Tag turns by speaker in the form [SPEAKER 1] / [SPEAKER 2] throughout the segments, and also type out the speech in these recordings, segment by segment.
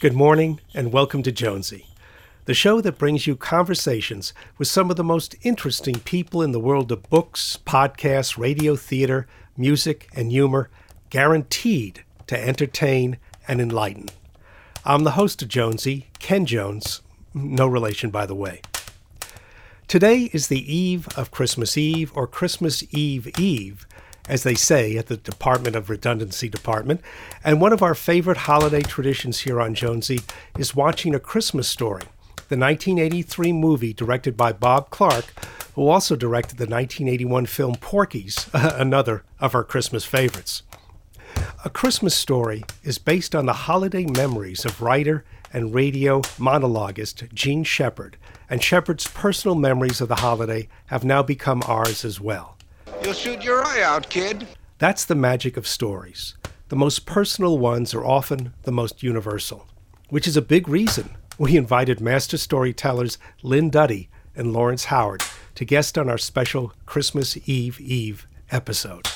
[SPEAKER 1] Good morning and welcome to Jonesy, the show that brings you conversations with some of the most interesting people in the world of books, podcasts, radio, theater, music, and humor, guaranteed to entertain and enlighten. I'm the host of Jonesy, Ken Jones, no relation by the way. Today is the eve of Christmas Eve, or Christmas Eve Eve, as they say at the Department of Redundancy Department, and one of our favorite holiday traditions here on Jonesy is watching A Christmas Story, the 1983 movie directed by Bob Clark, who also directed the 1981 film Porky's, another of our Christmas favorites. A Christmas Story is based on the holiday memories of writer and radio monologuist Jean Shepherd, and Shepherd's personal memories of the holiday have now become ours as well.
[SPEAKER 2] You'll shoot your eye out, kid.
[SPEAKER 1] That's the magic of stories. The most personal ones are often the most universal, which is a big reason we invited master storytellers Lynn Duddy and Lawrence Howard to guest on our special Christmas Eve episode.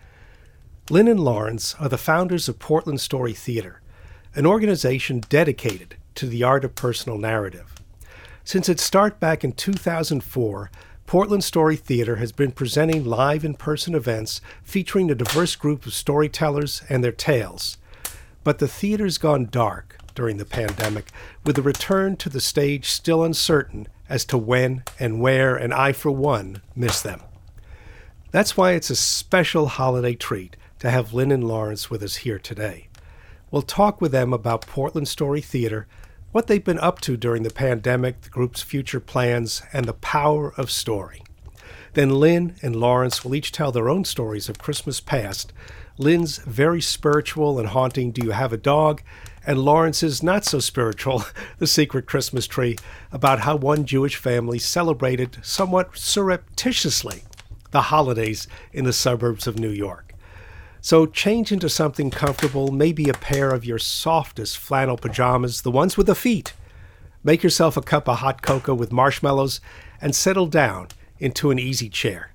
[SPEAKER 1] Lynn and Lawrence are the founders of Portland Story Theater, an organization dedicated to the art of personal narrative. Since its start back in 2004, Portland Story Theater has been presenting live in-person events featuring a diverse group of storytellers and their tales. But the theater's gone dark during the pandemic, with the return to the stage still uncertain as to when and where, and I, for one, miss them. That's why it's a special holiday treat to have Lynn and Lawrence with us here today. We'll talk with them about Portland Story Theater, what they've been up to during the pandemic, the group's future plans, and the power of story. Then Lynn and Lawrence will each tell their own stories of Christmas past. Lynn's very spiritual and haunting Do You Have a Dog? And Lawrence's not so spiritual, The Secret Christmas Tree, about how one Jewish family celebrated somewhat surreptitiously the holidays in the suburbs of New York. So change into something comfortable, maybe a pair of your softest flannel pajamas, the ones with the feet. Make yourself a cup of hot cocoa with marshmallows and settle down into an easy chair.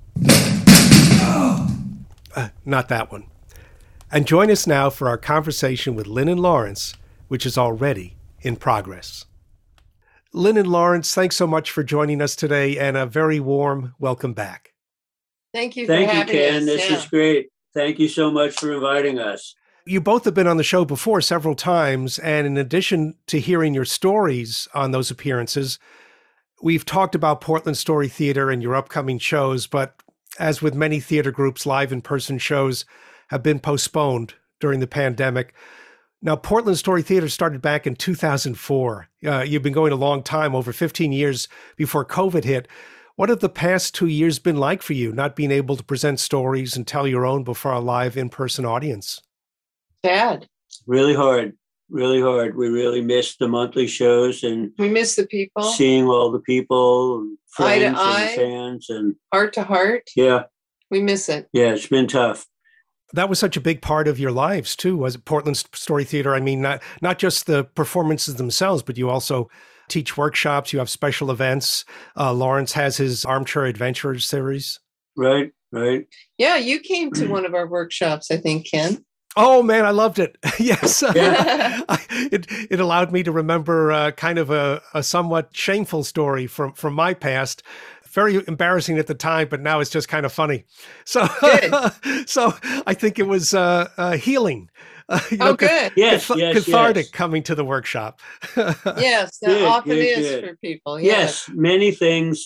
[SPEAKER 1] Not that one. And join us now for our conversation with Lynn and Lawrence, which is already in progress. Lynn and Lawrence, thanks so much for joining us today, and a very warm welcome back.
[SPEAKER 3] Thank you for having us.
[SPEAKER 4] Thank you, Ken. This is great. Thank you so much for inviting us.
[SPEAKER 1] You both have been on the show before several times, and in addition to hearing your stories on those appearances, we've talked about Portland Story Theater and your upcoming shows, but as with many theater groups, live in-person shows have been postponed during the pandemic. Now, Portland Story Theater started back in 2004. You've been going a long time, over 15 years before COVID hit. What have the past 2 years been like for you, not being able to present stories and tell your own before a live in-person audience?
[SPEAKER 3] Bad.
[SPEAKER 4] Really hard. We really missed the monthly shows, and
[SPEAKER 3] we miss the people.
[SPEAKER 4] Seeing all the people, and friends
[SPEAKER 3] eye to eye,
[SPEAKER 4] and fans, and
[SPEAKER 3] heart to heart.
[SPEAKER 4] Yeah.
[SPEAKER 3] We miss it.
[SPEAKER 4] Yeah, it's been tough.
[SPEAKER 1] That was such a big part of your lives too, was it? Portland Story Theater. I mean, not just the performances themselves, but you also teach workshops, you have special events. Lawrence has his Armchair Adventure series.
[SPEAKER 4] Right.
[SPEAKER 3] Yeah, you came to one of our workshops, I think, Ken.
[SPEAKER 1] Oh, man, I loved it. Yes.
[SPEAKER 4] Yeah.
[SPEAKER 1] It allowed me to remember kind of a somewhat shameful story from my past. Very embarrassing at the time, but now it's just kind of funny. So, so I think it was healing.
[SPEAKER 3] Good.
[SPEAKER 4] Yes,
[SPEAKER 1] cathartic coming to the workshop.
[SPEAKER 3] Yes, often is for people.
[SPEAKER 4] Yes, many things,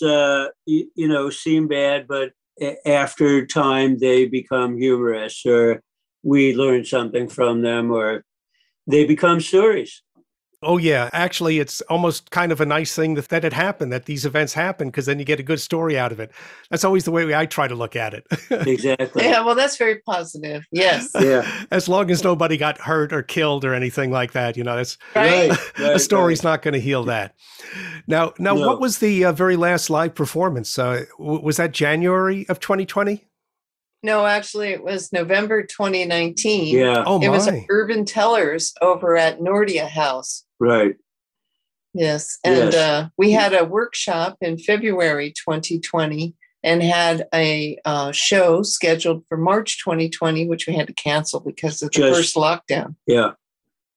[SPEAKER 4] seem bad, but after time they become humorous, or we learn something from them, or they become stories.
[SPEAKER 1] Oh, yeah. Actually, it's almost kind of a nice thing that it happened, that these events happen, because then you get a good story out of it. That's always the way I try to look at it.
[SPEAKER 4] Exactly.
[SPEAKER 3] Yeah, well, that's very positive. Yes.
[SPEAKER 4] Yeah.
[SPEAKER 1] As long as nobody got hurt or killed or anything like that, that's
[SPEAKER 3] right.
[SPEAKER 1] A story's not going to heal that. Now, no. What was the very last live performance? Was that January of 2020?
[SPEAKER 3] No, actually, it was November 2019.
[SPEAKER 4] Yeah.
[SPEAKER 1] Oh, my.
[SPEAKER 3] It was Urban Tellers over at Nordia House.
[SPEAKER 4] Right.
[SPEAKER 3] Yes. And we had a workshop in February 2020 and had a show scheduled for March 2020, which we had to cancel because of the first lockdown.
[SPEAKER 4] Yeah.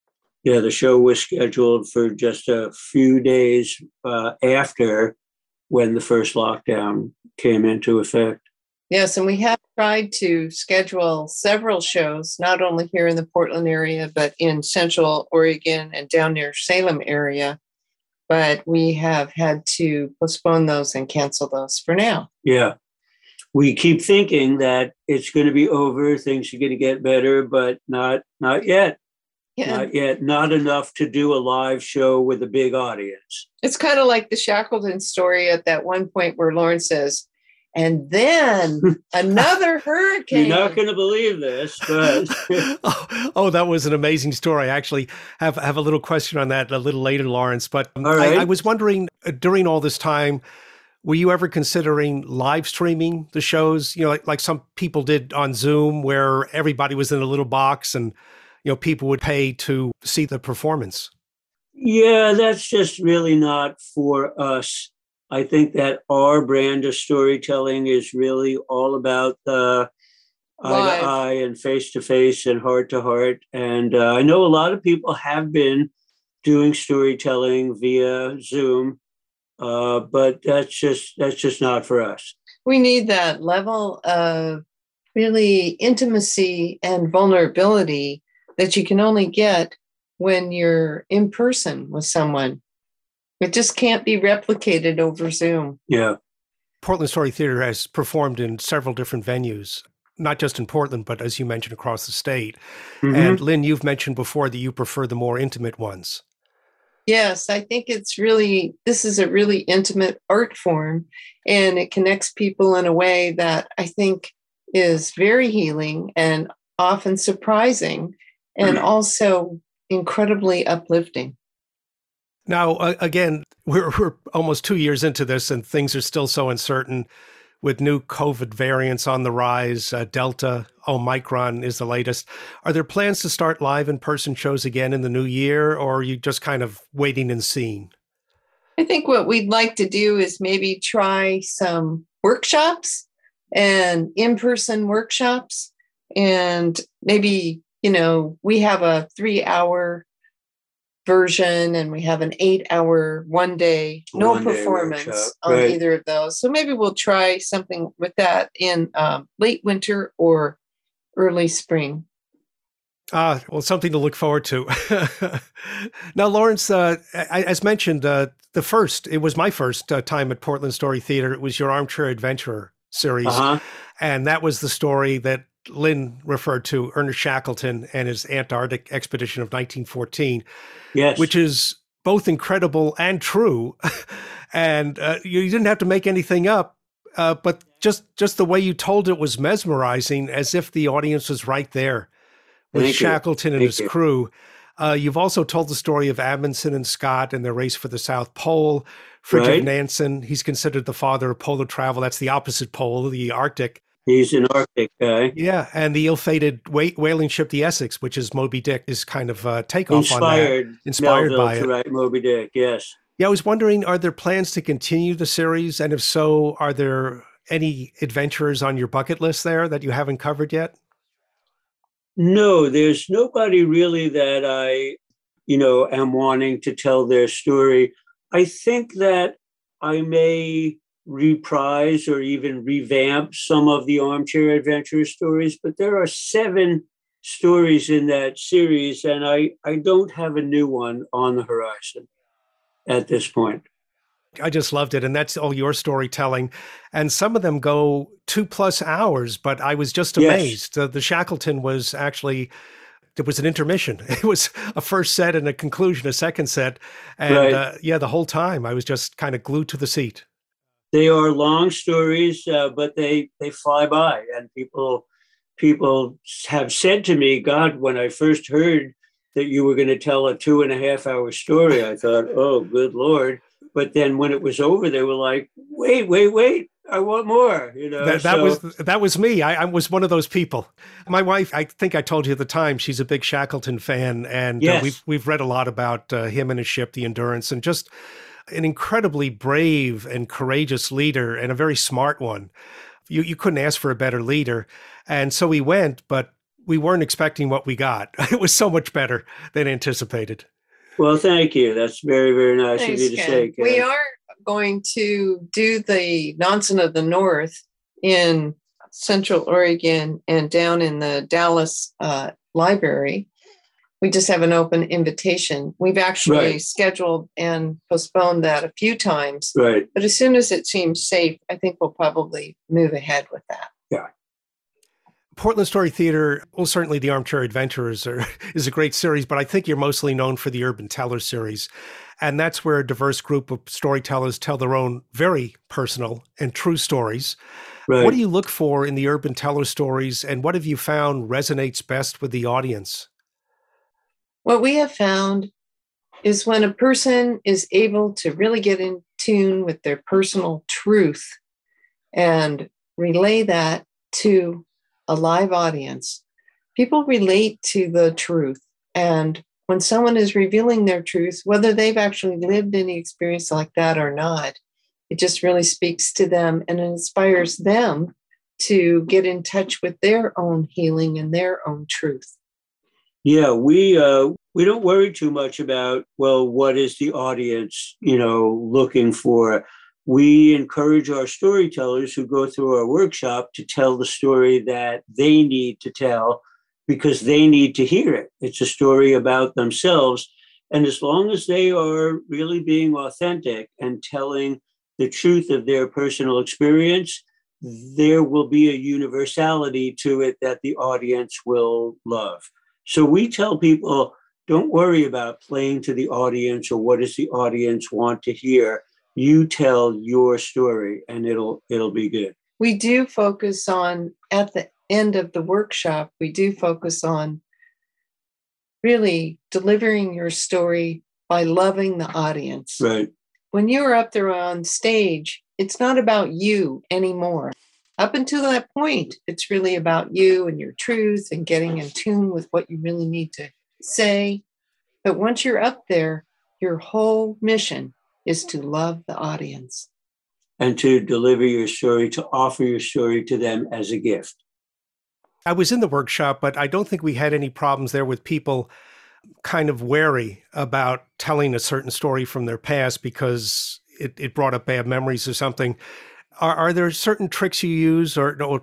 [SPEAKER 4] Yeah, the show was scheduled for just a few days after when the first lockdown came into effect.
[SPEAKER 3] Yes, and we have tried to schedule several shows, not only here in the Portland area, but in Central Oregon and down near Salem area. But we have had to postpone those and cancel those for now.
[SPEAKER 4] Yeah. We keep thinking that it's going to be over, things are going to get better, but not yet.
[SPEAKER 3] Yeah.
[SPEAKER 4] Not yet. Not enough to do a live show with a big audience.
[SPEAKER 3] It's kind of like the Shackleton story at that one point where Lauren says, and then another hurricane.
[SPEAKER 4] You're not going to believe this, but
[SPEAKER 1] oh, that was an amazing story. I actually have a little question on that a little later, Lawrence. But
[SPEAKER 4] right.
[SPEAKER 1] I was wondering, during all this time, were you ever considering live streaming the shows? Like some people did on Zoom, where everybody was in a little box and people would pay to see the performance.
[SPEAKER 4] Yeah, that's just really not for us. I think that our brand of storytelling is really all about the eye to eye and face to face and heart to heart. And I know a lot of people have been doing storytelling via Zoom, but that's just not for us.
[SPEAKER 3] We need that level of really intimacy and vulnerability that you can only get when you're in person with someone. It just can't be replicated over Zoom.
[SPEAKER 4] Yeah.
[SPEAKER 1] Portland Story Theater has performed in several different venues, not just in Portland, but as you mentioned, across the state. Mm-hmm. And Lynn, you've mentioned before that you prefer the more intimate ones.
[SPEAKER 3] Yes, I think this is a really intimate art form, and it connects people in a way that I think is very healing and often surprising, and also incredibly uplifting.
[SPEAKER 1] Now, again, we're almost 2 years into this, and things are still so uncertain with new COVID variants on the rise. Delta, Omicron is the latest. Are there plans to start live in-person shows again in the new year, or are you just kind of waiting and seeing?
[SPEAKER 3] I think what we'd like to do is maybe try some workshops and in-person workshops, and maybe we have a 3-hour version and we have an 8-hour one-day performance on either of those. So maybe we'll try something with that in late winter or early spring.
[SPEAKER 1] Well, something to look forward to. Now, Lawrence, as mentioned, it was my first time at Portland Story Theater. It was your Armchair Adventurer series. Uh-huh. And that was the story that Lynn referred to, Ernest Shackleton and his Antarctic expedition of 1914,
[SPEAKER 4] yes,
[SPEAKER 1] which is both incredible and true. And you didn't have to make anything up, but just the way you told it was mesmerizing, as if the audience was right there with Shackleton and his crew. You've also told the story of Amundsen and Scott and their race for the South Pole. Fridtjof Nansen, he's considered the father of polar travel. That's the opposite pole, the Arctic.
[SPEAKER 4] He's an Arctic guy.
[SPEAKER 1] Yeah, and the ill-fated whaling ship, the Essex, which is Moby Dick, is kind of a takeoff on that. Inspired
[SPEAKER 4] Melville
[SPEAKER 1] by it.
[SPEAKER 4] To write Moby Dick, yes.
[SPEAKER 1] Yeah, I was wondering, are there plans to continue the series? And if so, are there any adventures on your bucket list there that you haven't covered yet?
[SPEAKER 4] No, there's nobody really that I, am wanting to tell their story. I think that I may reprise or even revamp some of the Armchair Adventure stories, but there are 7 stories in that series, and I don't have a new one on the horizon at this point.
[SPEAKER 1] I just loved it, and that's all your storytelling, and some of them go 2+ hours, but I was just amazed. Yes. The Shackleton was actually, it was an intermission. It was a first set and a conclusion, a second set, and the whole time I was just kind of glued to the seat.
[SPEAKER 4] They are long stories, but they fly by, and people have said to me, God, when I first heard that you were going to tell a 2.5-hour story, I thought, oh, good Lord. But then when it was over, they were like, wait, I want more.
[SPEAKER 1] That was me. I was one of those people. My wife, I think I told you at the time, she's a big Shackleton fan, and
[SPEAKER 4] yes.
[SPEAKER 1] We've read a lot about him and his ship, the Endurance, and just an incredibly brave and courageous leader, and a very smart one. You couldn't ask for a better leader. And so we went, but we weren't expecting what we got. It was so much better than anticipated.
[SPEAKER 4] Well, thank you. That's very, very nice of
[SPEAKER 3] Thanks,
[SPEAKER 4] you to
[SPEAKER 3] Ken.
[SPEAKER 4] say, Ken.
[SPEAKER 3] We are going to do the Nonsen of the North in Central Oregon and down in the Dallas library. We just have an open invitation. We've actually scheduled and postponed that a few times.
[SPEAKER 4] Right.
[SPEAKER 3] But as soon as it seems safe, I think we'll probably move ahead with that.
[SPEAKER 4] Yeah.
[SPEAKER 1] Portland Story Theater, well, certainly the Armchair Adventurers is a great series, but I think you're mostly known for the Urban Teller series. And that's where a diverse group of storytellers tell their own very personal and true stories.
[SPEAKER 4] Right.
[SPEAKER 1] What do you look for in the Urban Teller stories, and what have you found resonates best with the audience?
[SPEAKER 3] What we have found is when a person is able to really get in tune with their personal truth and relay that to a live audience, people relate to the truth. And when someone is revealing their truth, whether they've actually lived any experience like that or not, it just really speaks to them and inspires them to get in touch with their own healing and their own truth.
[SPEAKER 4] Yeah, we don't worry too much about, well, what is the audience, looking for? We encourage our storytellers who go through our workshop to tell the story that they need to tell because they need to hear it. It's a story about themselves. And as long as they are really being authentic and telling the truth of their personal experience, there will be a universality to it that the audience will love. So we tell people, don't worry about playing to the audience or what does the audience want to hear. You tell your story and it'll be good.
[SPEAKER 3] We do focus on, at the end of the workshop, we do focus on really delivering your story by loving the audience.
[SPEAKER 4] Right.
[SPEAKER 3] When you're up there on stage, it's not about you anymore. Up until that point, it's really about you and your truth and getting in tune with what you really need to say. But once you're up there, your whole mission is to love the audience.
[SPEAKER 4] And to deliver your story, to offer your story to them as a gift.
[SPEAKER 1] I was in the workshop, but I don't think we had any problems there with people kind of wary about telling a certain story from their past because it brought up bad memories or something. Are there certain tricks you use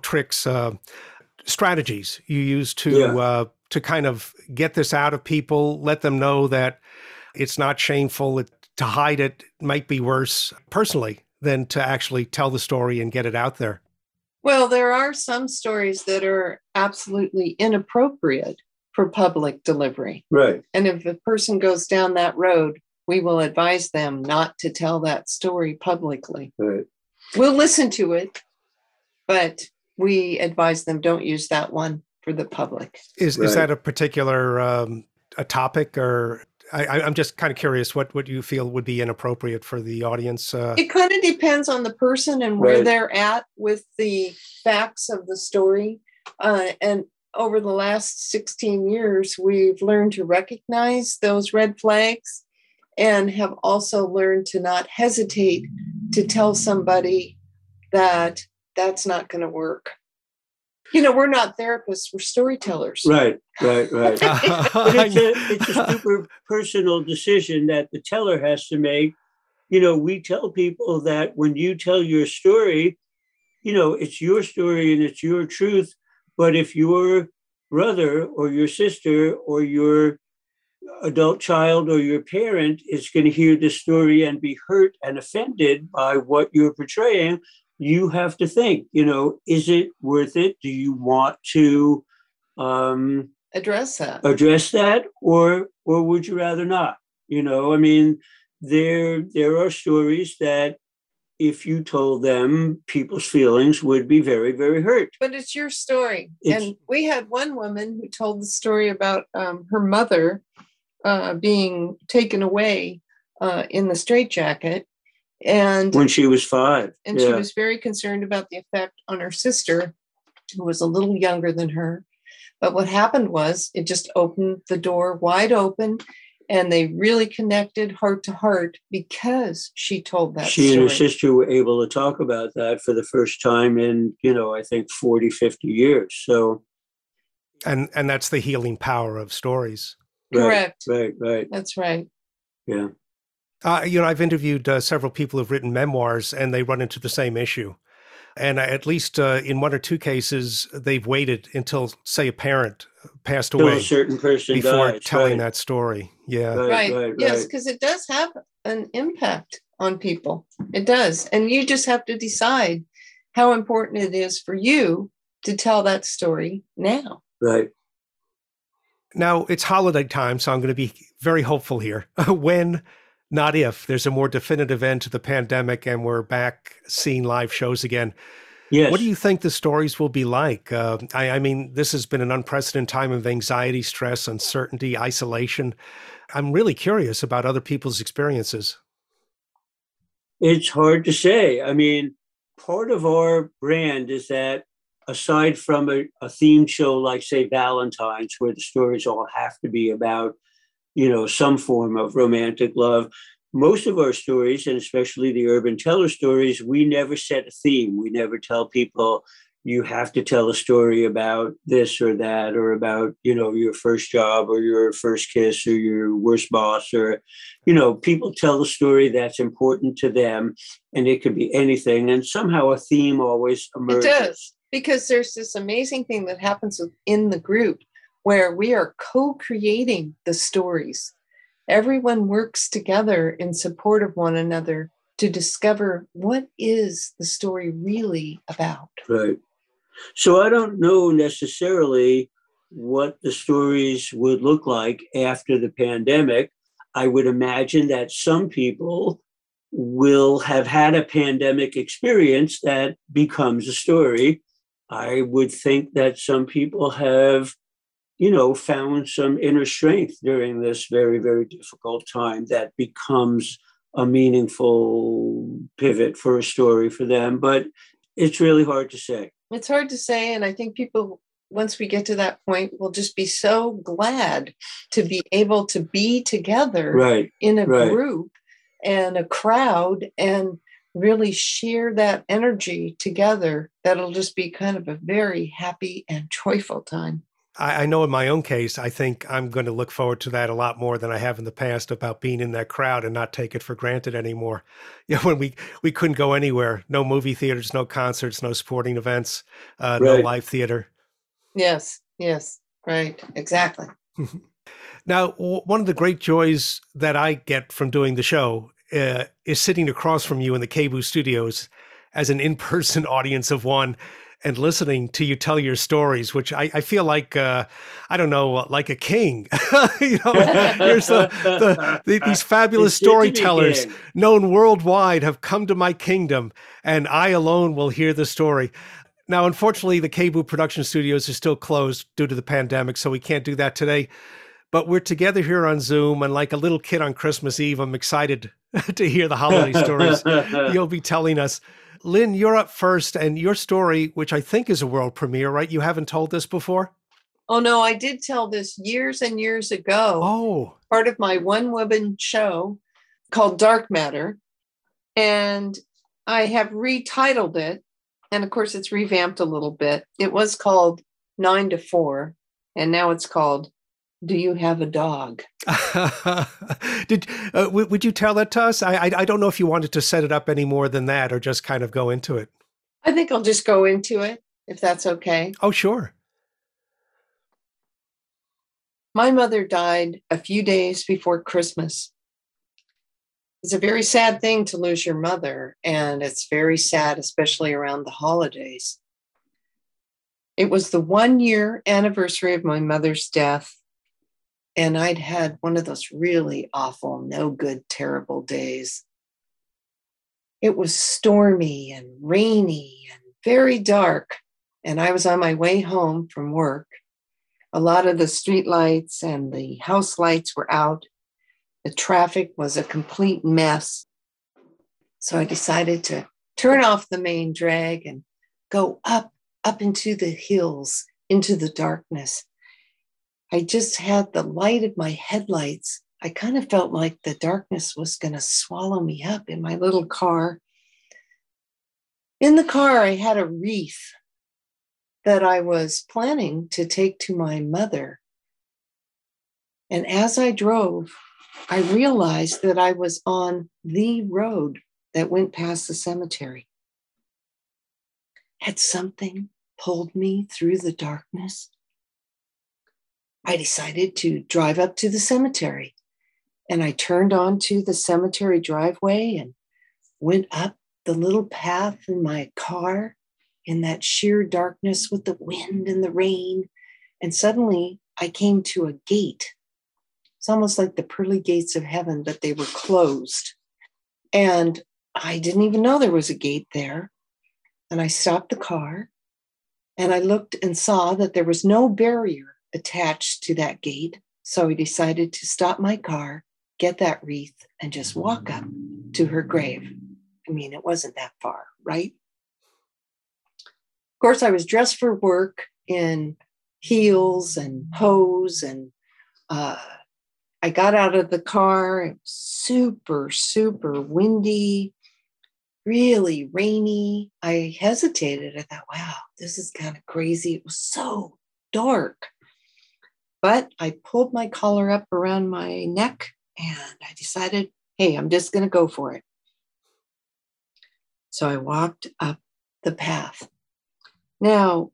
[SPEAKER 1] strategies you use to kind of get this out of people, let them know that it's not shameful, to hide it might be worse personally than to actually tell the story and get it out there?
[SPEAKER 3] Well, there are some stories that are absolutely inappropriate for public delivery.
[SPEAKER 4] Right.
[SPEAKER 3] And if a person goes down that road, we will advise them not to tell that story publicly.
[SPEAKER 4] Right.
[SPEAKER 3] We'll listen to it, but we advise them don't use that one for the public.
[SPEAKER 1] Is that a particular a topic, or I'm just kind of curious what you feel would be inappropriate for the audience?
[SPEAKER 3] It kind of depends on the person and where they're at with the facts of the story. And over the last 16 years, we've learned to recognize those red flags and have also learned to not hesitate to tell somebody that that's not going to work. We're not therapists, we're storytellers.
[SPEAKER 4] Right. But it's a super personal decision that the teller has to make. We tell people that when you tell your story, it's your story and it's your truth. But if your brother or your sister or your adult child or your parent is going to hear this story and be hurt and offended by what you're portraying, you have to think, is it worth it? Do you want to
[SPEAKER 3] address that,
[SPEAKER 4] or would you rather not? There are stories that if you told them, people's feelings would be very, very hurt.
[SPEAKER 3] But it's your story. And we had one woman who told the story about her mother being taken away in the straitjacket. And
[SPEAKER 4] when she was 5.
[SPEAKER 3] And she was very concerned about the effect on her sister, who was a little younger than her. But what happened was it just opened the door wide open, and they really connected heart to heart because she told that story.
[SPEAKER 4] She and her sister were able to talk about that for the first time in, I think 40, 50 years. So
[SPEAKER 1] And that's the healing power of stories.
[SPEAKER 3] Correct.
[SPEAKER 4] Right.
[SPEAKER 3] That's right.
[SPEAKER 4] Yeah.
[SPEAKER 1] I've interviewed several people who've written memoirs, and they run into the same issue. And at least in one or two cases, they've waited until, say, a parent passed
[SPEAKER 4] Till
[SPEAKER 1] away
[SPEAKER 4] a certain person
[SPEAKER 1] before
[SPEAKER 4] dies,
[SPEAKER 1] telling
[SPEAKER 4] right.
[SPEAKER 1] that story. Yeah.
[SPEAKER 3] Right. Yes, because it does have an impact on people. It does. And you just have to decide how important it is for you to tell that story now.
[SPEAKER 4] Right.
[SPEAKER 1] Now, it's holiday time, so I'm going to be very hopeful here. When, not if, there's a more definitive end to the pandemic and we're back seeing live shows again.
[SPEAKER 4] Yes.
[SPEAKER 1] What do you think the stories will be like? I mean, this has been an unprecedented time of anxiety, stress, uncertainty, isolation. I'm really curious about other people's experiences.
[SPEAKER 4] It's hard to say. I mean, part of our brand is that aside from a themed show like, say, Valentine's, where the stories all have to be about, some form of romantic love, most of our stories, and especially the urban teller stories, we never set a theme. We never tell people you have to tell a story about this or that, or about, your first job or your first kiss or your worst boss, or, people tell a story that's important to them, and it could be anything. And somehow a theme always emerges.
[SPEAKER 3] It does, because there's this amazing thing that happens in the group where we are co-creating the stories. Everyone works together in support of one another to discover what is the story really about.
[SPEAKER 4] Right. So I don't know necessarily what the stories would look like after the pandemic. I would imagine that some people will have had a pandemic experience that becomes a story. I would think that some people have, found some inner strength during this very, very difficult time that becomes a meaningful pivot for a story for them. But it's really hard to say.
[SPEAKER 3] It's hard to say. And I think people, once we get to that point, will just be so glad to be able to be together in a group and a crowd and really share that energy together. That'll just be kind of a very happy and joyful time.
[SPEAKER 1] I know in my own case, I think I'm going to look forward to that a lot more than I have in the past, about being in that crowd and not take it for granted anymore. When we couldn't go anywhere, no movie theaters, no concerts, no sporting events, no live theater.
[SPEAKER 3] Yes, right, exactly.
[SPEAKER 1] Now, one of the great joys that I get from doing the show is sitting across from you in the KBOO studios as an in-person audience of one, and listening to you tell your stories, which I feel like, I don't know, like a king. Here's these fabulous storytellers known worldwide have come to my kingdom, and I alone will hear the story. Now, unfortunately, the KBOO production studios are still closed due to the pandemic, so we can't do that today. But we're together here on Zoom, and like a little kid on Christmas Eve, I'm excited to hear the holiday stories you'll be telling us. Lynn, you're up first, and your story, which I think is a world premiere, right? You haven't told this before?
[SPEAKER 3] Oh, no, I did tell this years and years ago.
[SPEAKER 1] Oh.
[SPEAKER 3] Part of my one-woman show called Dark Matter. And I have retitled it. And of course, it's revamped a little bit. It was called 9 to 4. And now it's called Do You Have a Dog?
[SPEAKER 1] Would you tell that to us? I don't know if you wanted to set it up any more than that or just kind of go into it.
[SPEAKER 3] I think I'll just go into it, if that's okay.
[SPEAKER 1] Oh, sure.
[SPEAKER 3] My mother died a few days before Christmas. It's a very sad thing to lose your mother, and it's very sad, especially around the holidays. It was the 1-year anniversary of my mother's death. And I'd had one of those really awful, no good, terrible days. It was stormy and rainy and very dark. And I was on my way home from work. A lot of the street lights and the house lights were out. The traffic was a complete mess. So I decided to turn off the main drag and go up into the hills, into the darkness. I just had the light of my headlights. I kind of felt like the darkness was going to swallow me up in my little car. In the car, I had a wreath that I was planning to take to my mother. And as I drove, I realized that I was on the road that went past the cemetery. Had something pulled me through the darkness? I decided to drive up to the cemetery, and I turned onto the cemetery driveway and went up the little path in my car in that sheer darkness with the wind and the rain. And suddenly I came to a gate. It's almost like the pearly gates of heaven, but they were closed. And I didn't even know there was a gate there. And I stopped the car and I looked and saw that there was no barrier attached to that gate. So I decided to stop my car, get that wreath, and just walk up to her grave. I mean, it wasn't that far, right? Of course, I was dressed for work in heels and hose, and I got out of the car. It was super, super windy, really rainy. I hesitated. I thought, wow, this is kind of crazy. It was so dark. But I pulled my collar up around my neck and I decided, hey, I'm just going to go for it. So I walked up the path. Now,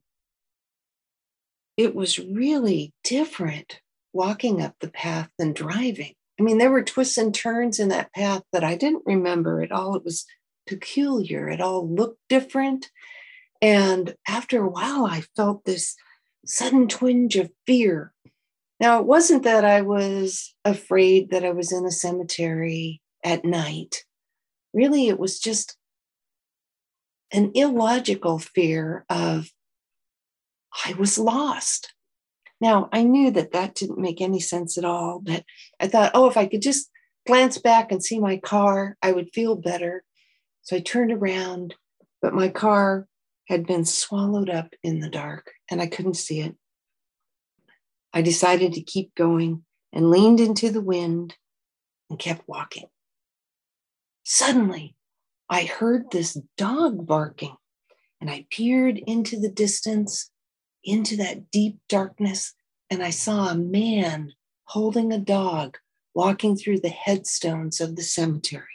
[SPEAKER 3] it was really different walking up the path than driving. I mean, there were twists and turns in that path that I didn't remember at all. It was peculiar. It all looked different. And after a while, I felt this sudden twinge of fear. Now, it wasn't that I was afraid that I was in a cemetery at night. Really, it was just an illogical fear of I was lost. Now, I knew that that didn't make any sense at all, but I thought, oh, if I could just glance back and see my car, I would feel better. So I turned around, but my car had been swallowed up in the dark and I couldn't see it. I decided to keep going and leaned into the wind and kept walking. Suddenly, I heard this dog barking, and I peered into the distance, into that deep darkness, and I saw a man holding a dog walking through the headstones of the cemetery.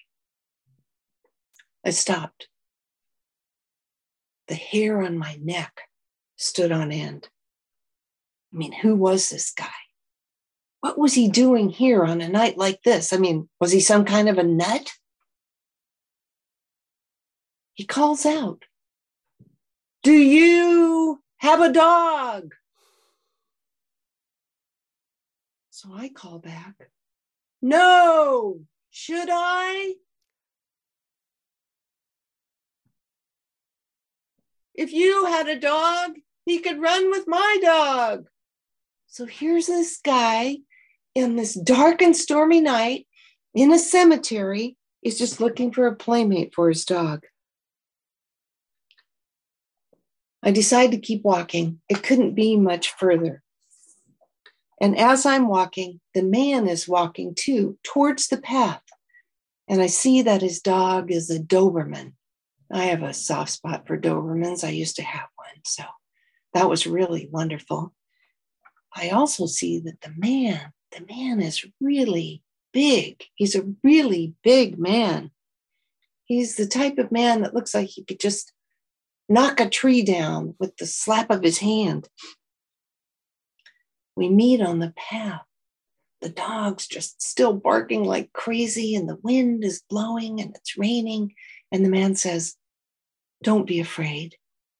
[SPEAKER 3] I stopped. The hair on my neck stood on end. I mean, who was this guy? What was he doing here on a night like this? I mean, was he some kind of a nut? He calls out, "Do you have a dog?" So I call back, "No, should I? If you had a dog, he could run with my dog." So here's this guy in this dark and stormy night in a cemetery. He's just looking for a playmate for his dog. I decide to keep walking. It couldn't be much further. And as I'm walking, the man is walking too towards the path. And I see that his dog is a Doberman. I have a soft spot for Dobermans. I used to have one. So that was really wonderful. I also see that the man is really big. He's a really big man. He's the type of man that looks like he could just knock a tree down with the slap of his hand. We meet on the path. The dog's just still barking like crazy, and the wind is blowing and it's raining. And the man says, "Don't be afraid."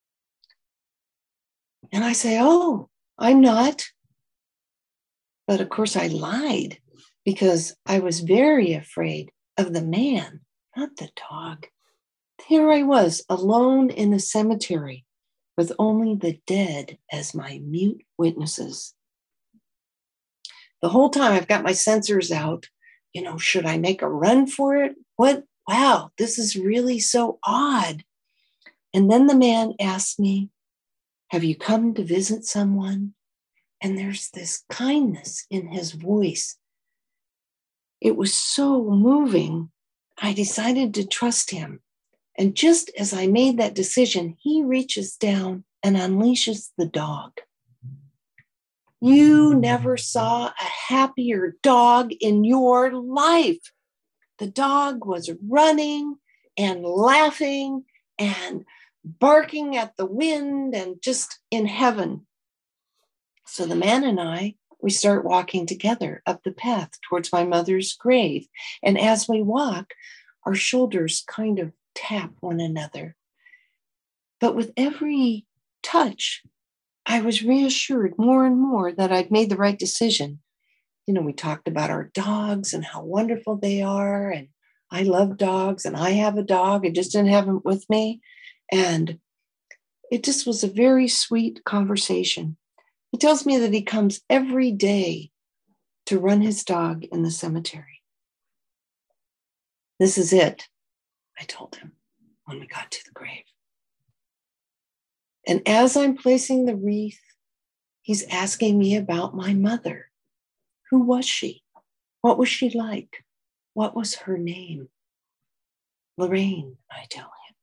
[SPEAKER 3] And I say, "Oh, I'm not." But of course I lied because I was very afraid of the man, not the dog. Here I was alone in a cemetery with only the dead as my mute witnesses. The whole time I've got my sensors out. Should I make a run for it? What? Wow, this is really so odd. And then the man asked me, "Have you come to visit someone?" And there's this kindness in his voice. It was so moving. I decided to trust him. And just as I made that decision, he reaches down and unleashes the dog. You never saw a happier dog in your life. The dog was running and laughing and barking at the wind and just in heaven. So the man and I, we start walking together up the path towards my mother's grave. And as we walk, our shoulders kind of tap one another. But with every touch, I was reassured more and more that I'd made the right decision. We talked about our dogs and how wonderful they are. And I love dogs and I have a dog. I just didn't have him with me. And it just was a very sweet conversation. He tells me that he comes every day to run his dog in the cemetery. This is it, I told him when we got to the grave. And as I'm placing the wreath, he's asking me about my mother. Who was she? What was she like? What was her name? Lorraine, I tell him.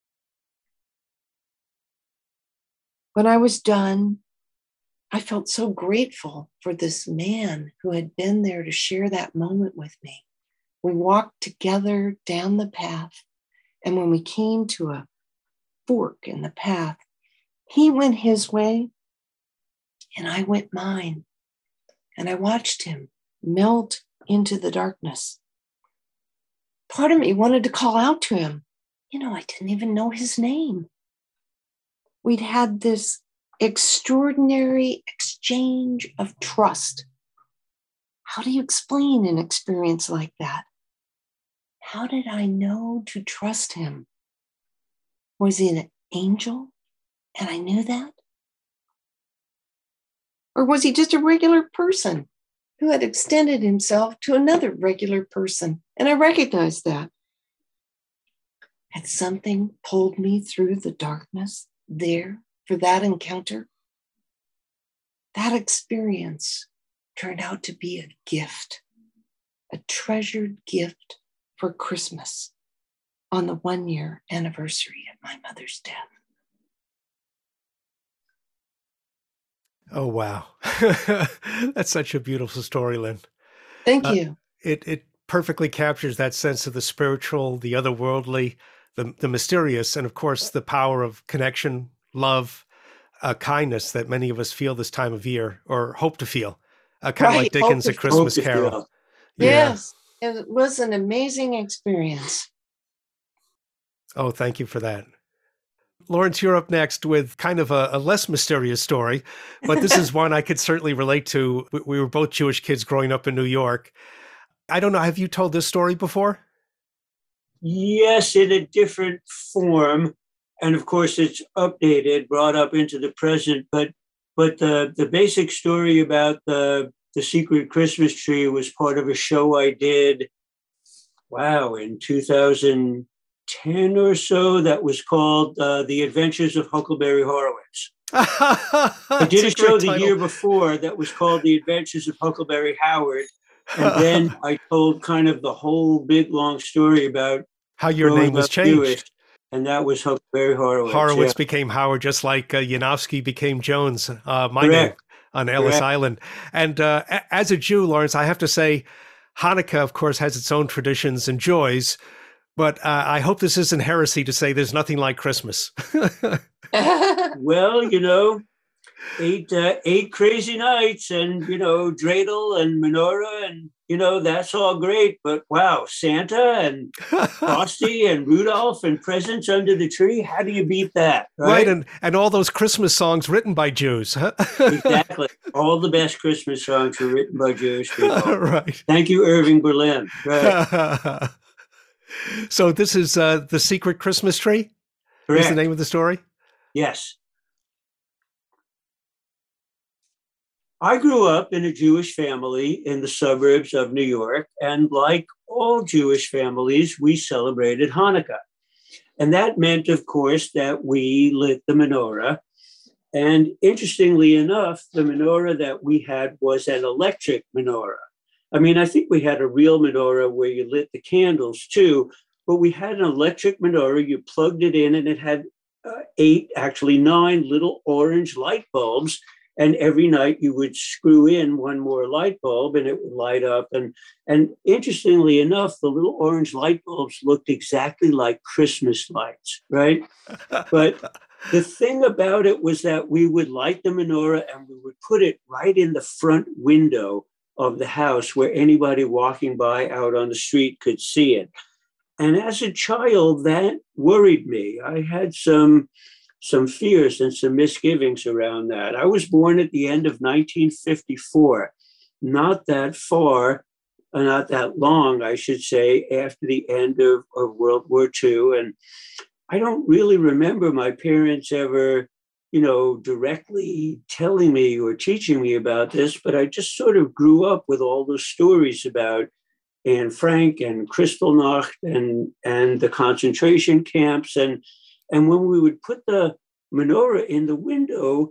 [SPEAKER 3] When I was done, I felt so grateful for this man who had been there to share that moment with me. We walked together down the path, and when we came to a fork in the path, he went his way and I went mine. And I watched him melt into the darkness. Part of me wanted to call out to him. I didn't even know his name. We'd had this extraordinary exchange of trust. How do you explain an experience like that? How did I know to trust him? Was he an angel? And I knew that? Or was he just a regular person who had extended himself to another regular person? And I recognized that. Had something pulled me through the darkness there for that encounter? That experience turned out to be a gift, a treasured gift for Christmas on the 1-year anniversary of my mother's death.
[SPEAKER 1] Oh, wow. That's such a beautiful story, Lynn.
[SPEAKER 3] Thank you.
[SPEAKER 1] It perfectly captures that sense of the spiritual, the otherworldly, the mysterious, and of course, the power of connection, love, kindness that many of us feel this time of year or hope to feel. Kind of like Dickens' A Christmas Carol.
[SPEAKER 3] Yes, it was an amazing experience.
[SPEAKER 1] Oh, thank you for that. Lawrence, you're up next with kind of a less mysterious story, but this is one I could certainly relate to. We were both Jewish kids growing up in New York. I don't know, have you told this story before?
[SPEAKER 4] Yes, in a different form. And of course, it's updated, brought up into the present. But the basic story about the secret Christmas tree was part of a show I did, in 2010 or so, that was called The Adventures of Huckleberry Horowitz. I did a show the year before that was called The Adventures of Huckleberry Howard. And then I told kind of the whole big, long story about
[SPEAKER 1] how your name was changed.
[SPEAKER 4] Jewish, and that was Huckleberry Horowitz.
[SPEAKER 1] Horowitz became Howard, just like Yanofsky became Jones, my name on Ellis Island. And as a Jew, Lawrence, I have to say, Hanukkah, of course, has its own traditions and joys, but I hope this isn't heresy to say there's nothing like Christmas.
[SPEAKER 4] Well, 8 crazy nights and, dreidel and menorah and, that's all great. But wow, Santa and Frosty and Rudolph and presents under the tree. How do you beat that?
[SPEAKER 1] Right. And all those Christmas songs written by Jews.
[SPEAKER 4] Exactly. All the best Christmas songs are written by Jewish people.
[SPEAKER 1] Right.
[SPEAKER 4] Thank you, Irving Berlin. Right.
[SPEAKER 1] So this is The Secret Christmas Tree?
[SPEAKER 4] Correct.
[SPEAKER 1] Is the name of the story?
[SPEAKER 4] Yes. I grew up in a Jewish family in the suburbs of New York, and like all Jewish families, we celebrated Hanukkah. And that meant, of course, that we lit the menorah. And interestingly enough, the menorah that we had was an electric menorah. I mean, I think we had a real menorah where you lit the candles too, but we had an electric menorah. You plugged it in and it had 8, actually 9 little orange light bulbs. And every night you would screw in one more light bulb and it would light up. And interestingly enough, the little orange light bulbs looked exactly like Christmas lights, right? But the thing about it was that we would light the menorah and we would put it right in the front window of the house where anybody walking by out on the street could see it. And as a child, that worried me. I had some fears and some misgivings around that. I was born at the end of 1954, not that far, not that long, I should say, after the end of World War II. And I don't really remember my parents ever, directly telling me or teaching me about this, but I just sort of grew up with all those stories about Anne Frank and Kristallnacht and the concentration camps. And when we would put the menorah in the window,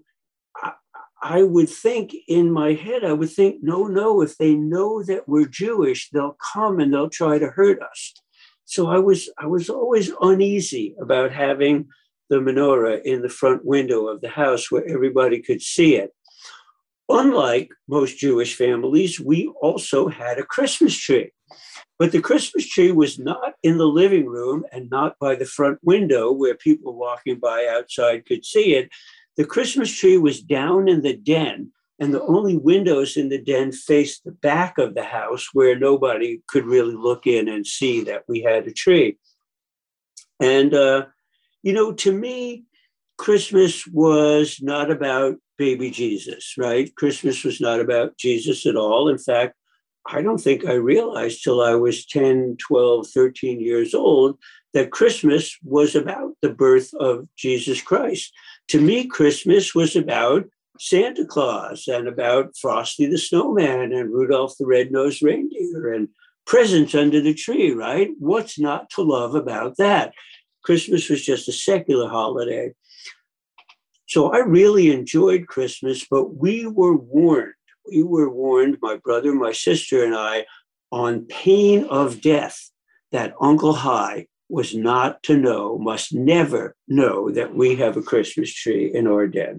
[SPEAKER 4] I would think in my head, no, if they know that we're Jewish, they'll come and they'll try to hurt us. So I was always uneasy about having the menorah in the front window of the house where everybody could see it. Unlike most Jewish families, we also had a Christmas tree. But the Christmas tree was not in the living room and not by the front window where people walking by outside could see it. The Christmas tree was down in the den, and the only windows in the den faced the back of the house where nobody could really look in and see that we had a tree. And, to me, Christmas was not about baby Jesus, right? Christmas was not about Jesus at all. In fact, I don't think I realized till I was 10, 12, 13 years old that Christmas was about the birth of Jesus Christ. To me, Christmas was about Santa Claus and about Frosty the Snowman and Rudolph the Red-Nosed Reindeer and presents under the tree, right? What's not to love about that? Christmas was just a secular holiday. So I really enjoyed Christmas, but we were warned, my brother, my sister, and I, on pain of death, that Uncle Hi was not to know, must never know that we have a Christmas tree in our den.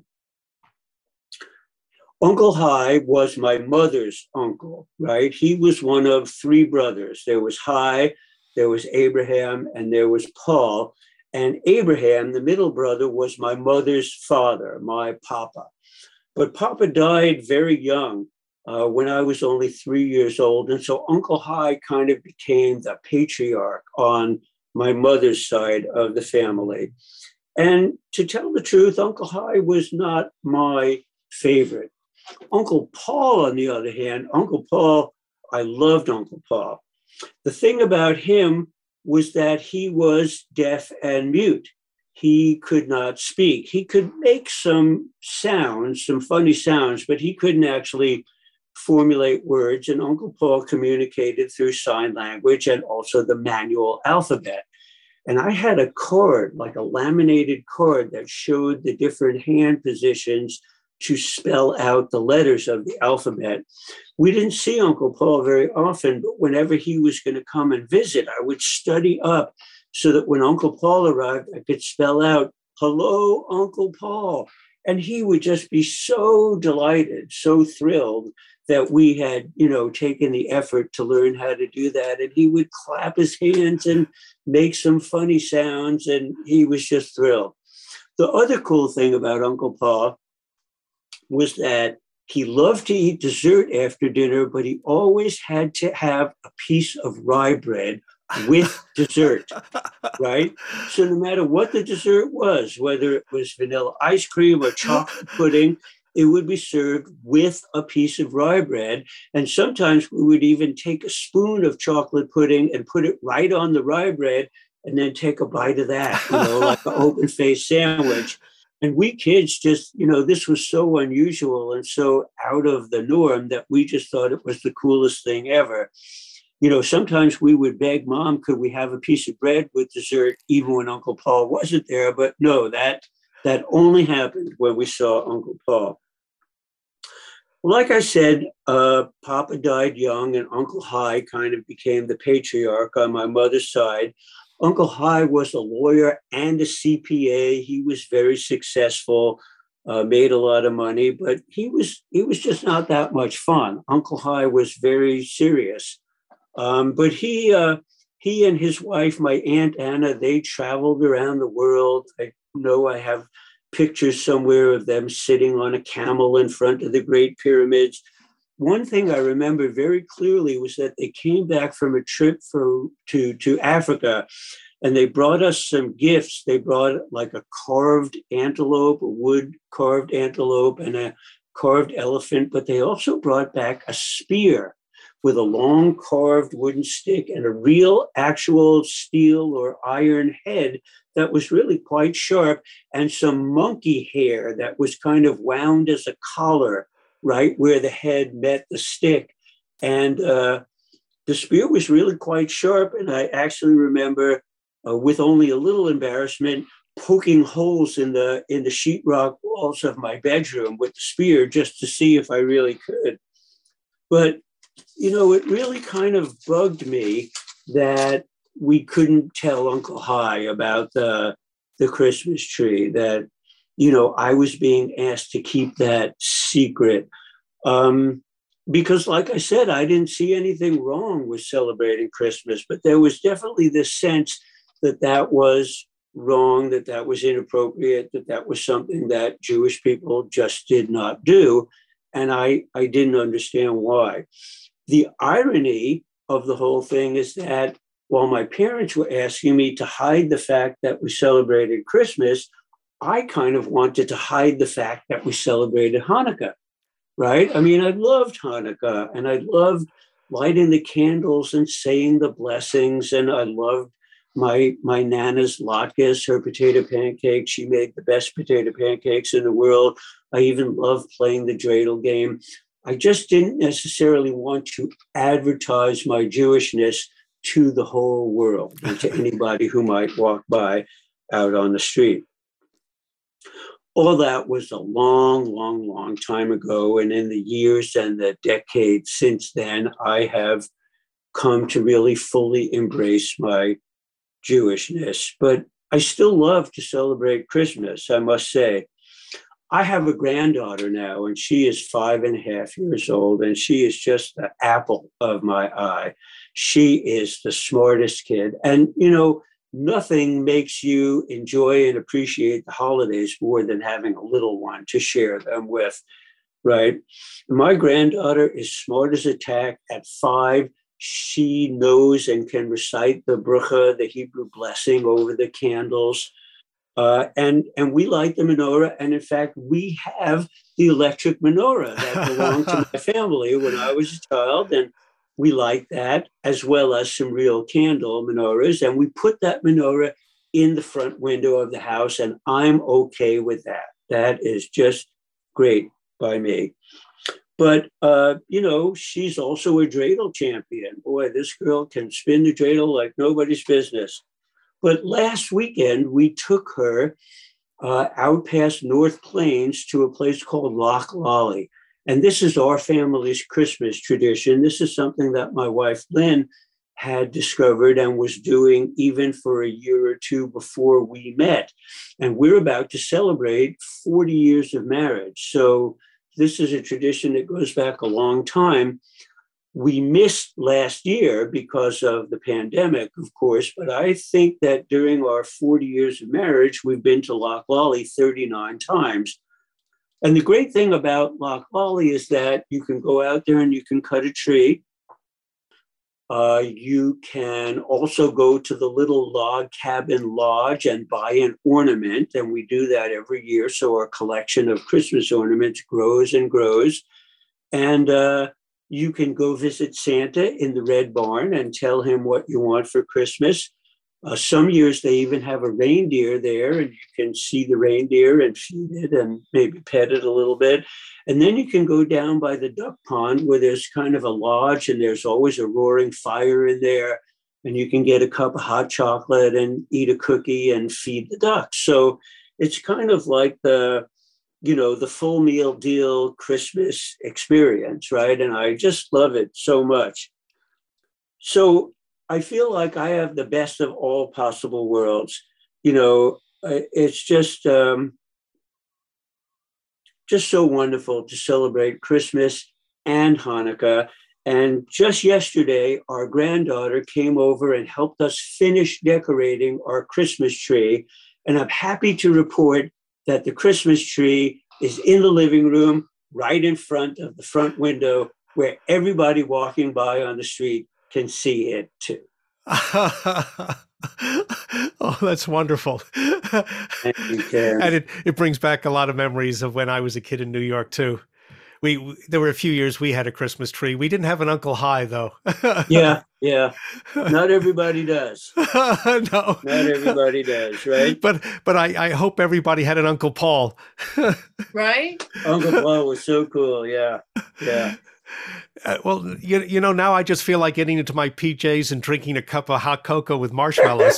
[SPEAKER 4] Uncle Hi was my mother's uncle, right? He was one of 3 brothers. There was Hi, there was Abraham, and there was Paul. And Abraham, the middle brother, was my mother's father, my papa. But Papa died very young when I was only 3 years old. And so Uncle Hi kind of became the patriarch on my mother's side of the family. And to tell the truth, Uncle Hi was not my favorite. Uncle Paul, on the other hand, I loved Uncle Paul. The thing about him was that he was deaf and mute. He could not speak. He could make some sounds, some funny sounds, but he couldn't actually formulate words. And Uncle Paul communicated through sign language and also the manual alphabet. And I had a card, like a laminated card, that showed the different hand positions to spell out the letters of the alphabet. We didn't see Uncle Paul very often, but whenever he was going to come and visit, I would study up so that when Uncle Paul arrived, I could spell out, "Hello, Uncle Paul." And he would just be so delighted, so thrilled that we had, taken the effort to learn how to do that. And he would clap his hands and make some funny sounds, and he was just thrilled. The other cool thing about Uncle Paul was that he loved to eat dessert after dinner, but he always had to have a piece of rye bread with dessert, right? So no matter what the dessert was, whether it was vanilla ice cream or chocolate pudding, it would be served with a piece of rye bread. And sometimes we would even take a spoon of chocolate pudding and put it right on the rye bread and then take a bite of that, like an open-faced sandwich. And we kids just, this was so unusual and so out of the norm that we just thought it was the coolest thing ever. Sometimes we would beg Mom, could we have a piece of bread with dessert, even when Uncle Paul wasn't there? But no, that only happened when we saw Uncle Paul. Like I said, Papa died young and Uncle Hi kind of became the patriarch on my mother's side. Uncle Hi was a lawyer and a CPA. He was very successful, made a lot of money, but he was just not that much fun. Uncle Hi was very serious, but he and his wife, my Aunt Anna, they traveled around the world. I know I have pictures somewhere of them sitting on a camel in front of the Great Pyramids. One thing I remember very clearly was that they came back from a trip to Africa, and they brought us some gifts. They brought like a carved antelope, a wood carved antelope, and a carved elephant, but they also brought back a spear with a long carved wooden stick and a real actual steel or iron head that was really quite sharp, and some monkey hair that was kind of wound as a collar right where the head met the stick. And the spear was really quite sharp. And I actually remember, with only a little embarrassment, poking holes in the sheetrock walls of my bedroom with the spear just to see if I really could. But, it really kind of bugged me that we couldn't tell Uncle Hi about the Christmas tree, that I was being asked to keep that secret. Because like I said, I didn't see anything wrong with celebrating Christmas, but there was definitely this sense that was wrong, that was inappropriate, that was something that Jewish people just did not do. And I didn't understand why. The irony of the whole thing is that while my parents were asking me to hide the fact that we celebrated Christmas, I kind of wanted to hide the fact that we celebrated Hanukkah, right? I mean, I loved Hanukkah, and I loved lighting the candles and saying the blessings, and I loved my Nana's latkes, her potato pancakes. She made the best potato pancakes in the world. I even loved playing the dreidel game. I just didn't necessarily want to advertise my Jewishness to the whole world and to anybody who might walk by out on the street. All that was a long, long, long time ago. And in the years and the decades since then, I have come to really fully embrace my Jewishness. But I still love to celebrate Christmas, I must say. I have a granddaughter now, and she is 5.5 years old, and she is just the apple of my eye. She is the smartest kid. And, nothing makes you enjoy and appreciate the holidays more than having a little one to share them with, right? My granddaughter is smart as a tack. At 5, she knows and can recite the bracha, the Hebrew blessing over the candles. And we light the menorah. And in fact, we have the electric menorah that belonged to my family when I was a child. And we light that as well as some real candle menorahs. And we put that menorah in the front window of the house. And I'm okay with that. That is just great by me. But, she's also a dreidel champion. Boy, this girl can spin the dreidel like nobody's business. But last weekend, we took her out past North Plains to a place called Loch Lolly. And this is our family's Christmas tradition. This is something that my wife, Lynn, had discovered and was doing even for a year or two before we met. And we're about to celebrate 40 years of marriage. So this is a tradition that goes back a long time. We missed last year because of the pandemic, of course, but I think that during our 40 years of marriage, we've been to Loch Lolly 39 times. And the great thing about Loch Lolly is that you can go out there and you can cut a tree. You can also go to the little log cabin lodge and buy an ornament. And we do that every year. So our collection of Christmas ornaments grows and grows. And you can go visit Santa in the Red Barn and tell him what you want for Christmas. Some years they even have a reindeer there, and you can see the reindeer and feed it and maybe pet it a little bit. And then you can go down by the duck pond where there's kind of a lodge and there's always a roaring fire in there. And you can get a cup of hot chocolate and eat a cookie and feed the ducks. So it's kind of like the full meal deal Christmas experience, right? And I just love it so much. So I feel like I have the best of all possible worlds. It's just so wonderful to celebrate Christmas and Hanukkah. And just yesterday, our granddaughter came over and helped us finish decorating our Christmas tree. And I'm happy to report that the Christmas tree is in the living room, right in front of the front window, where everybody walking by on the street can see it too.
[SPEAKER 1] Oh, that's wonderful.
[SPEAKER 4] Thank you, Ken.
[SPEAKER 1] And it brings back a lot of memories of when I was a kid in New York too. There were a few years we had a Christmas tree. We didn't have an Uncle High though.
[SPEAKER 4] Yeah. Not everybody does.
[SPEAKER 1] No,
[SPEAKER 4] not everybody does, right?
[SPEAKER 1] But I hope everybody had an Uncle Paul.
[SPEAKER 3] Right?
[SPEAKER 4] Uncle Paul was so cool. Yeah.
[SPEAKER 1] Well, now I just feel like getting into my PJs and drinking a cup of hot cocoa with marshmallows.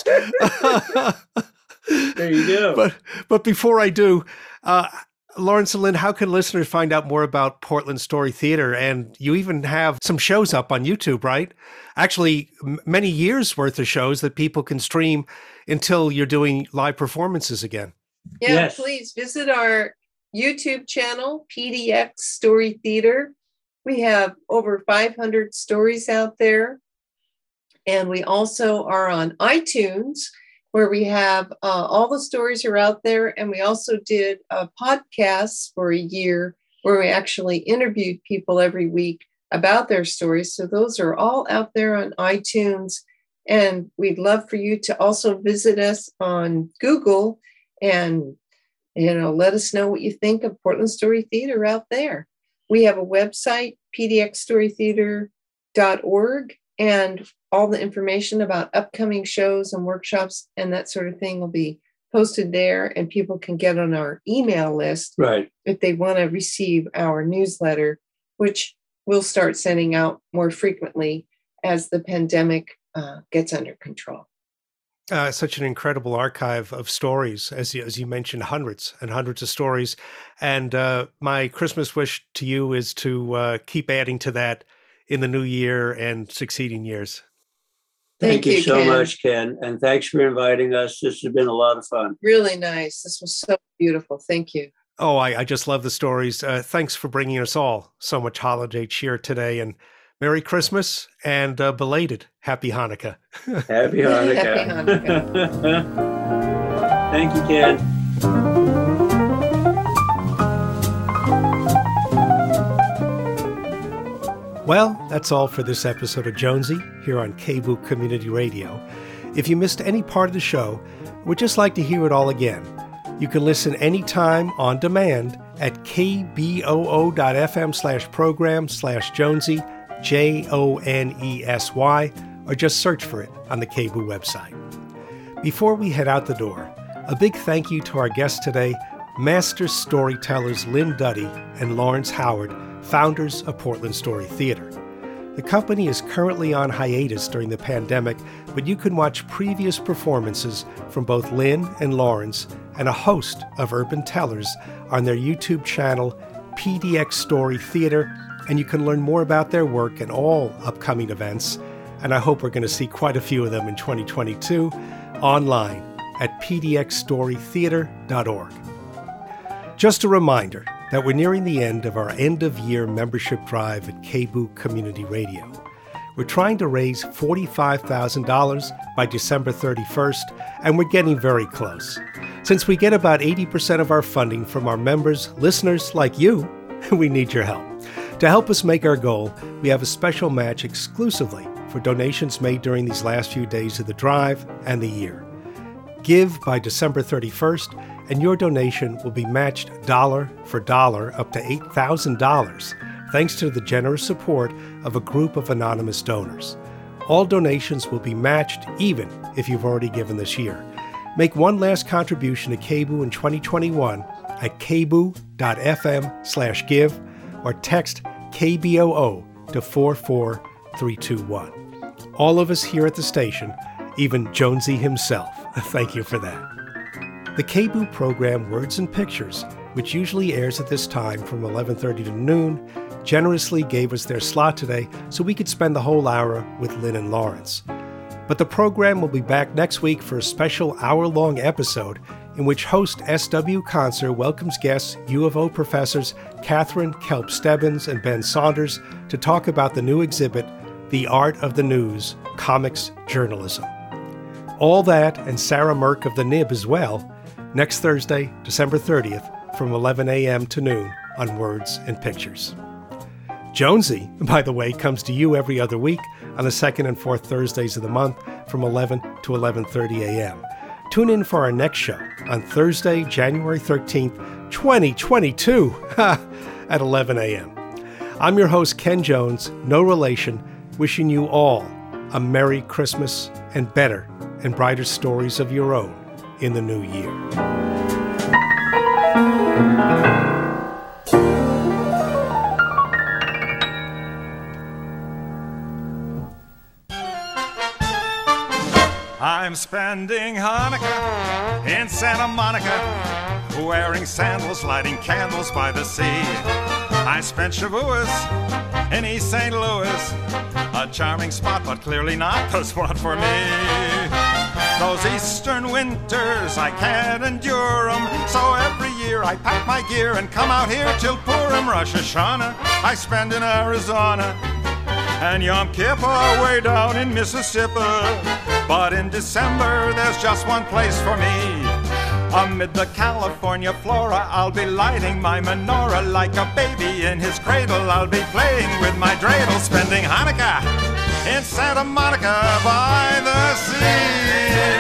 [SPEAKER 4] There you go.
[SPEAKER 1] But before I do, Lawrence and Lynn, how can listeners find out more about Portland Story Theater? And you even have some shows up on YouTube, right? Actually, many years worth of shows that people can stream until you're doing live performances again.
[SPEAKER 3] Yeah, yes. Please visit our YouTube channel, PDX Story Theater. We have over 500 stories out there. And we also are on iTunes, where we have all the stories are out there. And we also did a podcast for a year where we actually interviewed people every week about their stories. So those are all out there on iTunes. And we'd love for you to also visit us on Google and, let us know what you think of Portland Story Theater out there. We have a website, pdxstorytheater.org, and all the information about upcoming shows and workshops and that sort of thing will be posted there, and people can get on our email list
[SPEAKER 4] right
[SPEAKER 3] if they want to receive our newsletter, which we'll start sending out more frequently as the pandemic gets under control.
[SPEAKER 1] Such an incredible archive of stories, as you mentioned, hundreds and hundreds of stories. And my Christmas wish to you is to keep adding to that in the new year and succeeding years.
[SPEAKER 4] Thank you so much, Ken. And thanks for inviting us. This has been a lot of fun.
[SPEAKER 3] Really nice. This was so beautiful. Thank you.
[SPEAKER 1] Oh, I just love the stories. Thanks for bringing us all so much holiday cheer today. And Merry Christmas and belated Happy Hanukkah.
[SPEAKER 4] Happy Hanukkah.
[SPEAKER 3] Happy Hanukkah.
[SPEAKER 4] Thank you, Ken.
[SPEAKER 1] Well, that's all for this episode of Jonesy here on KBOO Community Radio. If you missed any part of the show, we'd just like to hear it all again. You can listen anytime on demand at kboo.fm/program/Jonesy, JONESY, or just search for it on the KBOO website. Before we head out the door, a big thank you to our guests today, master storytellers Lynn Duddy and Lawrence Howard, founders of Portland Story Theater. The company is currently on hiatus during the pandemic, but you can watch previous performances from both Lynn and Lawrence and a host of urban tellers on their YouTube channel, PDX Story Theater, and you can learn more about their work and all upcoming events, and I hope we're going to see quite a few of them in 2022, online at pdxstorytheater.org. Just a reminder that we're nearing the end of our end-of-year membership drive at KBOO Community Radio. We're trying to raise $45,000 by December 31st, and we're getting very close. Since we get about 80% of our funding from our members, listeners like you, we need your help. To help us make our goal, we have a special match exclusively for donations made during these last few days of the drive and the year. Give by December 31st, and your donation will be matched dollar for dollar up to $8,000, thanks to the generous support of a group of anonymous donors. All donations will be matched even if you've already given this year. Make one last contribution to KBOO in 2021 at kboo.fm/give or text KBOO to 44321. All of us here at the station, even Jonesy himself, thank you for that. The KBOO program Words and Pictures, which usually airs at this time from 11:30 to noon, generously gave us their slot today so we could spend the whole hour with Lynn and Lawrence. But the program will be back next week for a special hour-long episode in which host S.W. Conser welcomes guests U of O professors Catherine Kelp-Stebbins and Ben Saunders to talk about the new exhibit, The Art of the News, Comics Journalism. All that and Sarah Merck of the Nib as well, next Thursday, December 30th, from 11 a.m. to noon on Words and Pictures. Jonesy, by the way, comes to you every other week on the second and fourth Thursdays of the month from 11 to 11:30 a.m. Tune in for our next show on Thursday, January 13th, 2022 at 11 a.m. I'm your host, Ken Jones, no relation, wishing you all a Merry Christmas and better and brighter stories of your own in the new year.
[SPEAKER 5] I'm spending Hanukkah in Santa Monica, wearing sandals, lighting candles by the sea. I spent Shavuos in East St. Louis, a charming spot, but clearly not the spot for me. Those eastern winters, I can't endure 'em, so every year I pack my gear and come out here till Purim. Rosh Hashanah I spend in Arizona, and Yom Kippur way down in Mississippi. But in December, there's just one place for me. Amid the California flora, I'll be lighting my menorah. Like a baby in his cradle, I'll be playing with my dreidel. Spending Hanukkah in Santa Monica by the sea.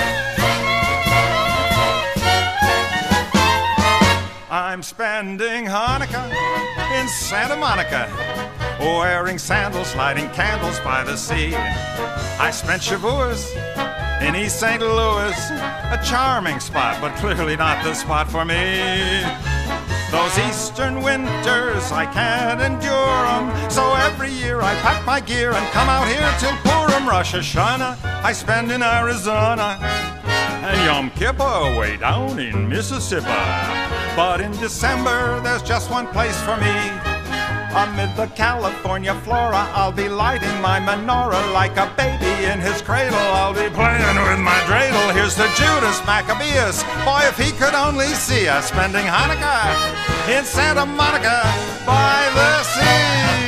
[SPEAKER 5] I'm spending Hanukkah in Santa Monica, wearing sandals, lighting candles by the sea. I spent Shavuos in East St. Louis, a charming spot, but clearly not the spot for me. Those eastern winters, I can't endure 'em, so every year I pack my gear and come out here till Purim. Rosh Hashanah I spend in Arizona, and Yom Kippur way down in Mississippi. But in December, there's just one place for me. Amid the California flora, I'll be lighting my menorah. Like a baby in his cradle, I'll be playing with my dreidel. Here's to Judas Maccabeus, boy, if he could only see us spending Hanukkah in Santa Monica by the sea.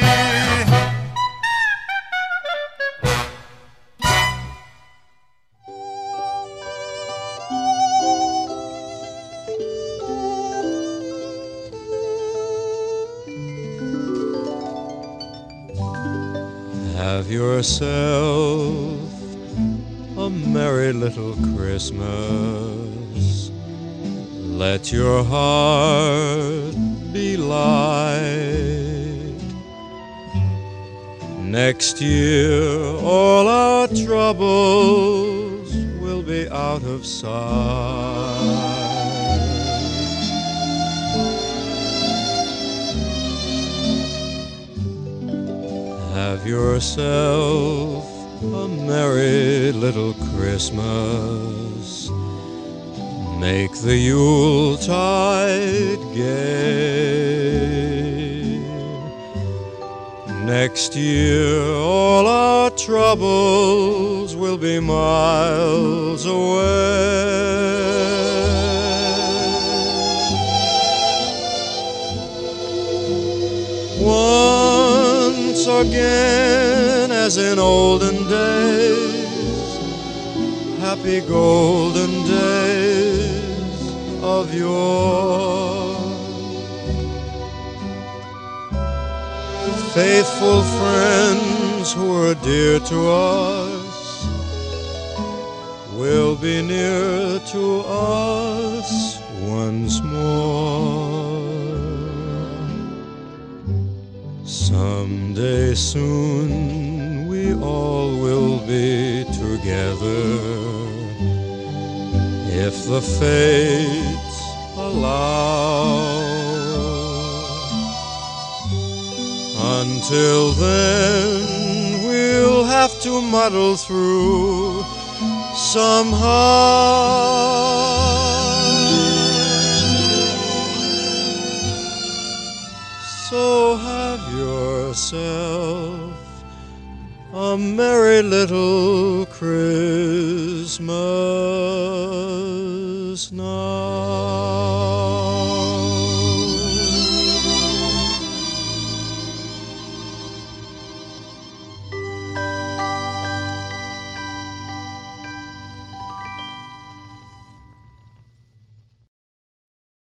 [SPEAKER 6] Have yourself a merry little Christmas. Let your heart be light. Next year all our troubles will be out of sight. Have yourself a merry little Christmas. Make the Yuletide gay. Next year all our troubles will be miles away. Once again, as in olden days, happy golden days of yore. Faithful friends who were dear to us will be near to us once more. Someday soon we all will be together, if the fates allow. Until then we'll have to muddle through somehow. So have yourself a merry little Christmas now.